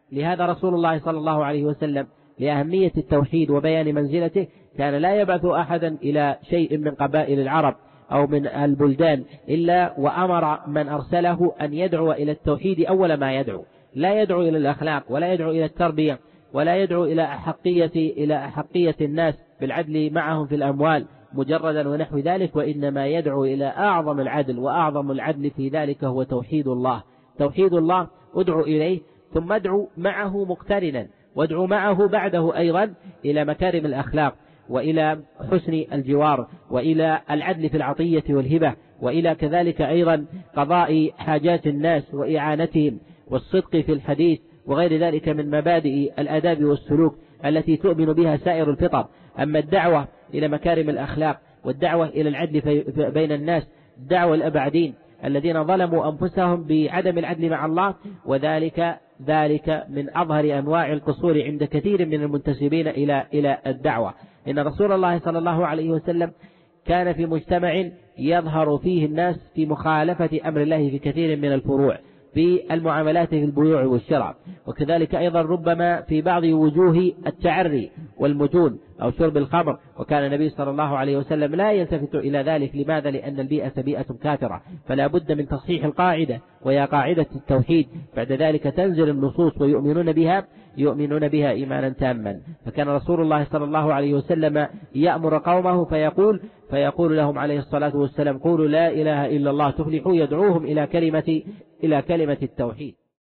لهذا رسول الله صلى الله عليه وسلم لأهمية التوحيد وبيان منزلته كان لا يبعث أحدا إلى شيء من قبائل العرب أو من البلدان إلا وأمر من أرسله أن يدعو إلى التوحيد أول ما يدعو، لا يدعو إلى الأخلاق ولا يدعو إلى التربية ولا يدعو إلى أحقية الناس بالعدل معهم في الأموال مجردا ونحو ذلك، وإنما يدعو إلى أعظم العدل، وأعظم العدل في ذلك هو توحيد الله. توحيد الله ادعو إليه، ثم ادعو معه مقترنا، وادعو معه بعده أيضا إلى مكارم الأخلاق وإلى حسن الجوار وإلى العدل في العطية والهبة، وإلى كذلك أيضا قضاء حاجات الناس وإعانتهم والصدق في الحديث وغير ذلك من مبادئ الآداب والسلوك التي تؤمن بها سائر الفطر. أما الدعوة إلى مكارم الأخلاق والدعوة إلى العدل بين الناس، الدعوة الأبعدين الذين ظلموا أنفسهم بعدم العدل مع الله، ذلك من أظهر أنواع القصور عند كثير من المنتسبين إلى الدعوة. إن رسول الله صلى الله عليه وسلم كان في مجتمع يظهر فيه الناس في مخالفة أمر الله في كثير من الفروع، في المعاملات في البيوع والشراء، وكذلك أيضا ربما في بعض وجوه التعري والمجون أو شرب الخمر، وكان النبي صلى الله عليه وسلم لا يلتفت إلى ذلك. لماذا؟ لأن البيئة بيئة كافرة، فلا بد من تصحيح القاعدة، وهي قاعدة التوحيد. بعد ذلك تنزل النصوص ويؤمنون بها إيمانا تاما. فكان رسول الله صلى الله عليه وسلم يأمر قومه فيقول لهم عليه الصلاة والسلام: قولوا لا إله إلا الله تفلحوا، يدعوهم إلى كلمة التوحيد.